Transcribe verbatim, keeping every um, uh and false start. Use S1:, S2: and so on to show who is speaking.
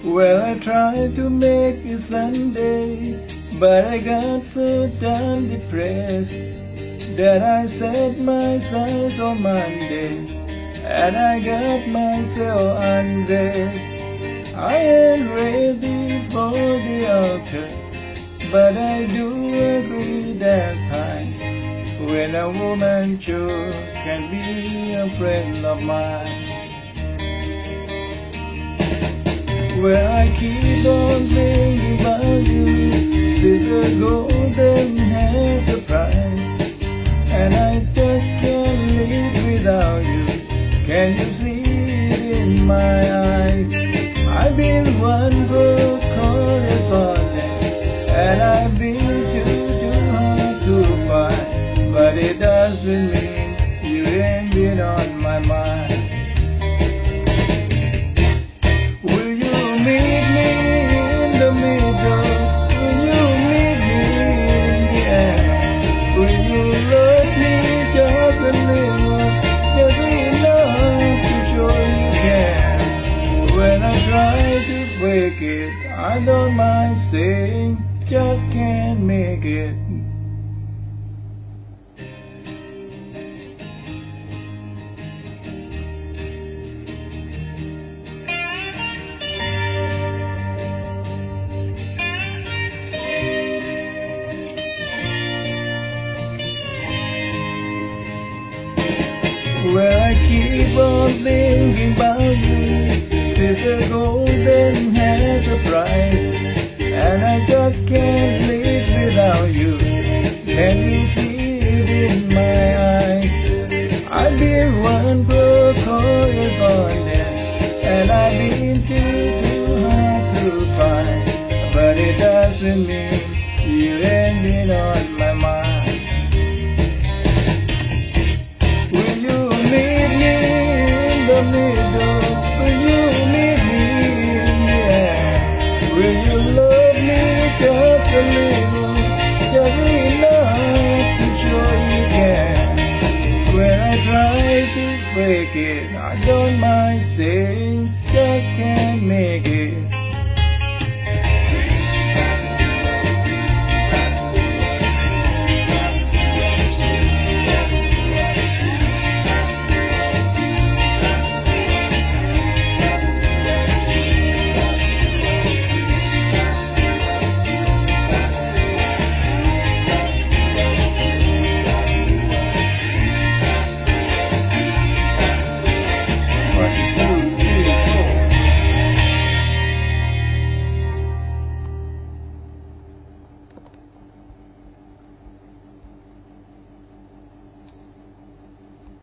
S1: Well, I tried to make it Sunday, but I got so damn depressed that I set my sights on Monday, and I got myself undressed. I ain't ready for the altar, but I do agree that time when a woman sure can be a friend of mine. Well, I keep on thinking about you, silver golden hair surprise, and I just can't live without you. Can you see it in my eyes? I've been one for correspondence, and I've been too, too hard to find, but it doesn't mean you ain't been on my mind. I don't mind saying, just can't make it. Well, I keep on thinking about you, silver golden hair surprise, and I just can't